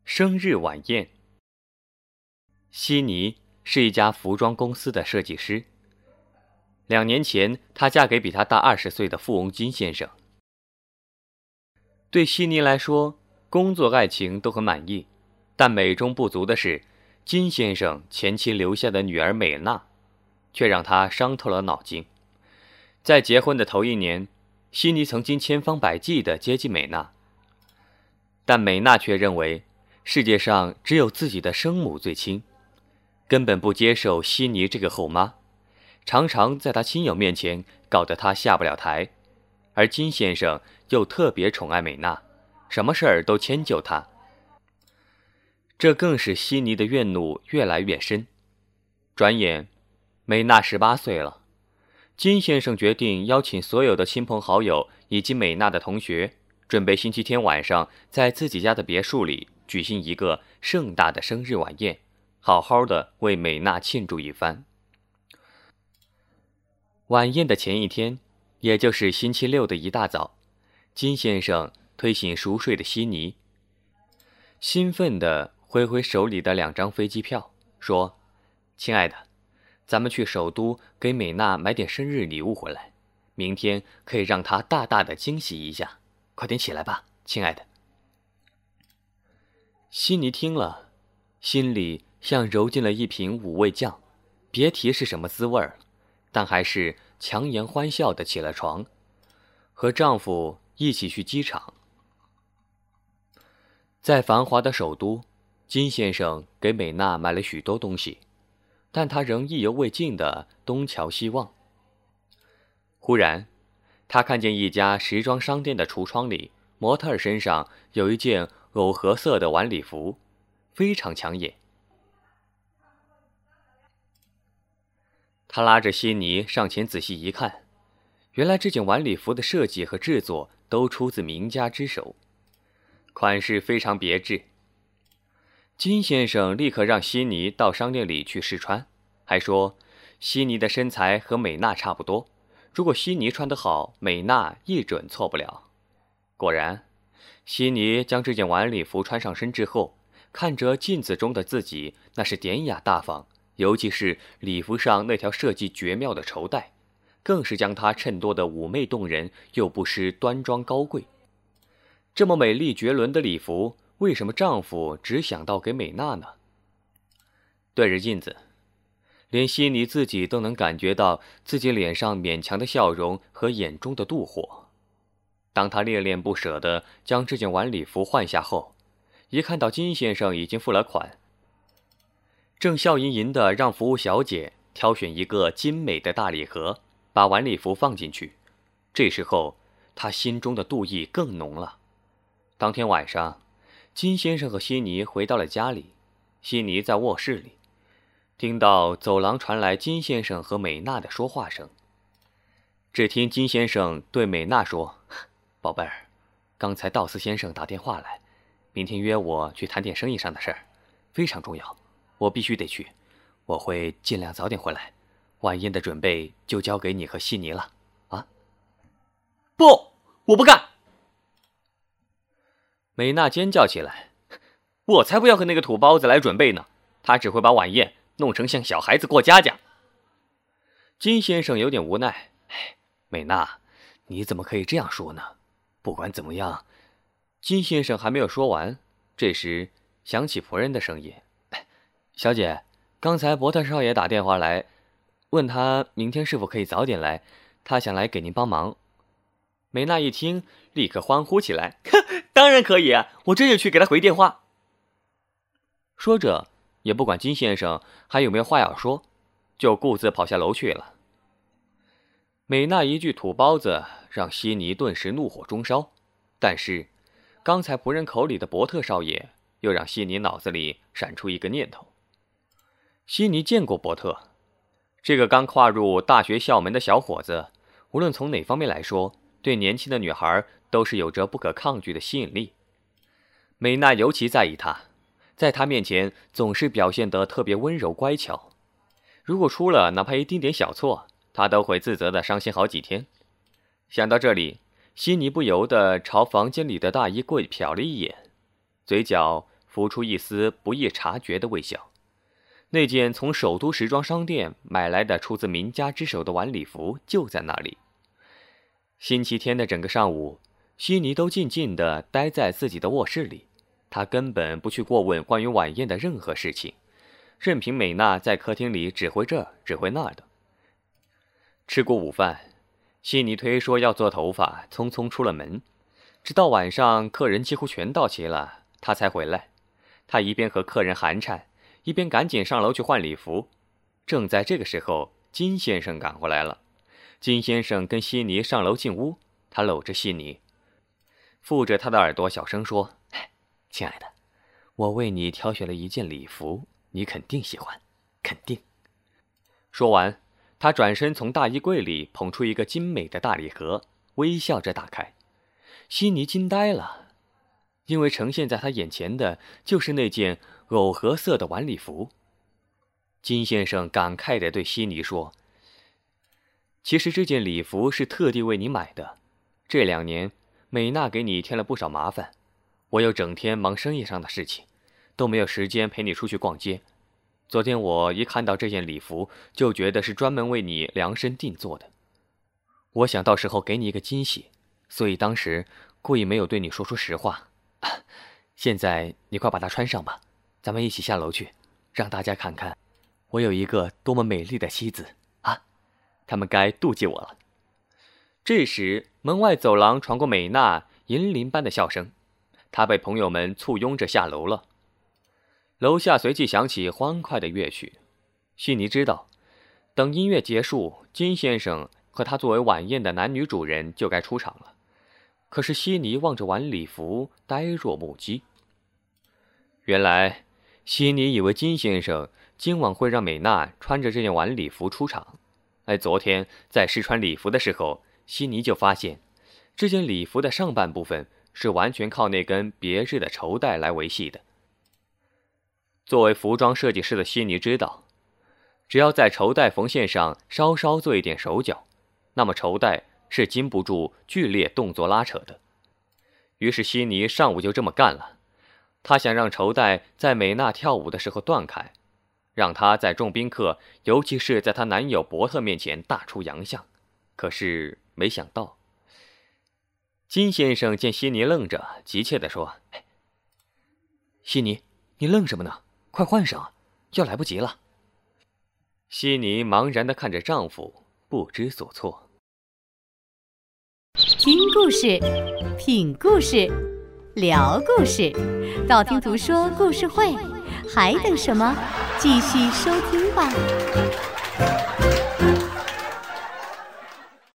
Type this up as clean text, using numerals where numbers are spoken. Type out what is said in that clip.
生日晚宴。悉尼是一家服装公司的设计师。2年前，她嫁给比她大20岁的富翁金先生。对悉尼来说，工作、爱情都很满意，但美中不足的是，金先生前妻留下的女儿美娜，却让她伤透了脑筋。在结婚的头1年，悉尼曾经千方百计地接近美娜，但美娜却认为世界上只有自己的生母最亲，根本不接受悉尼这个后妈，常常在她亲友面前搞得她下不了台。而金先生又特别宠爱美娜，什么事儿都迁就她，这更使悉尼的怨怒越来越深。转眼，美娜18岁了。金先生决定邀请所有的亲朋好友以及美娜的同学，准备星期天晚上在自己家的别墅里举行一个盛大的生日晚宴，好好的为美娜庆祝一番。晚宴的前一天，也就是星期六的一大早，金先生推醒熟睡的悉尼，兴奋地挥挥手里的2张飞机票，说：“亲爱的，咱们去首都给美娜买点生日礼物回来，明天可以让她大大的惊喜一下。快点起来吧，亲爱的。”悉尼听了，心里像揉进了一瓶5味酱，别提是什么滋味儿，但还是强颜欢笑地起了床，和丈夫一起去机场。在繁华的首都，金先生给美娜买了许多东西，但他仍意犹未尽地东瞧西望。忽然，他看见一家时装商店的橱窗里，模特儿身上有一件藕荷色的晚礼服，非常抢眼。他拉着悉尼上前仔细一看，原来这件晚礼服的设计和制作都出自名家之手，款式非常别致。金先生立刻让悉尼到商店里去试穿，还说悉尼的身材和美娜差不多，如果悉尼穿得好，美娜一准错不了。果然，悉尼将这件晚礼服穿上身之后，看着镜子中的自己，那是典雅大方，尤其是礼服上那条设计绝妙的绸带，更是将她衬托得妩媚动人，又不失端庄高贵。这么美丽绝伦的礼服，为什么丈夫只想到给美娜呢？对着镜子，连悉尼自己都能感觉到自己脸上勉强的笑容和眼中的妒火。当她恋恋不舍地将这件晚礼服换下后，一看到金先生已经付了款，正笑吟吟地让服务小姐挑选一个精美的大礼盒，把晚礼服放进去。这时候，她心中的妒意更浓了。当天晚上，金先生和悉尼回到了家里，悉尼在卧室里，听到走廊传来金先生和美娜的说话声。只听金先生对美娜说：“宝贝儿，刚才道斯先生打电话来，明天约我去谈点生意上的事儿，非常重要，我必须得去。我会尽量早点回来，晚宴的准备就交给你和悉尼了。啊？”“不，我不干！”美娜尖叫起来，“我才不要和那个土包子来准备呢，他只会把晚宴弄成像小孩子过家家。”金先生有点无奈，“美娜，你怎么可以这样说呢？不管怎么样。”金先生还没有说完，这时响起仆人的声音：“小姐，刚才伯特少爷打电话来，问他明天是否可以早点来，他想来给您帮忙。”美娜一听，立刻欢呼起来：“当然可以啊，我这就去给他回电话。”说着，也不管金先生还有没有话要说，就顾自跑下楼去了。美娜一句土包子，让悉尼顿时怒火中烧，但是刚才仆人口里的伯特少爷又让悉尼脑子里闪出一个念头。悉尼见过伯特，这个刚跨入大学校门的小伙子，无论从哪方面来说，对年轻的女孩都是有着不可抗拒的吸引力。美娜尤其在意他，在他面前总是表现得特别温柔乖巧，如果出了哪怕一丁点小错，他都会自责地伤心好几天。想到这里，悉尼不由得朝房间里的大衣柜瞟了一眼，嘴角浮出一丝不易察觉的微笑。那件从首都时装商店买来的出自名家之手的晚礼服就在那里。星期天的整个上午，悉尼都静静地待在自己的卧室里，他根本不去过问关于晚宴的任何事情，任凭美娜在客厅里指挥这儿指挥那儿的。吃过午饭，悉尼推说要做头发，匆匆出了门，直到晚上客人几乎全到齐了，他才回来。他一边和客人寒碜，一边赶紧上楼去换礼服。正在这个时候，金先生赶回来了。金先生跟悉尼上楼进屋，他搂着悉尼，附着他的耳朵小声说：“亲爱的，我为你挑选了一件礼服，你肯定喜欢，肯定。”说完，他转身从大衣柜里捧出一个精美的大礼盒，微笑着打开。悉尼惊呆了，因为呈现在他眼前的就是那件藕荷色的晚礼服。金先生感慨地对悉尼说：“其实这件礼服是特地为你买的。这2年，美娜给你添了不少麻烦，我又整天忙生意上的事情，都没有时间陪你出去逛街。昨天我一看到这件礼服，就觉得是专门为你量身定做的。我想到时候给你一个惊喜，所以当时故意没有对你说出实话。现在你快把它穿上吧，咱们一起下楼去，让大家看看我有一个多么美丽的妻子啊！他们该妒忌我了。”这时，门外走廊传过美娜银铃般的笑声，她被朋友们簇拥着下楼了。楼下随即响起欢快的乐曲。悉尼知道，等音乐结束，金先生和他作为晚宴的男女主人就该出场了。可是悉尼望着晚礼服，呆若木鸡。原来，悉尼以为金先生今晚会让美娜穿着这件晚礼服出场。昨天在试穿礼服的时候，悉尼就发现，这件礼服的上半部分是完全靠那根别致的绸带来维系的。作为服装设计师的悉尼知道，只要在绸带缝线上稍稍做一点手脚，那么绸带是经不住剧烈动作拉扯的。于是悉尼上午就这么干了，他想让绸带在美娜跳舞的时候断开，让她在众宾客，尤其是在她男友伯特面前大出洋相。可是没想到，金先生见悉尼愣着，急切地说：“悉尼，你愣什么呢？快换上啊，要来不及了。”悉尼茫然地看着丈夫，不知所措。 听故事，品故事，聊故事，道听途说故事会，还等什么？继续收听吧。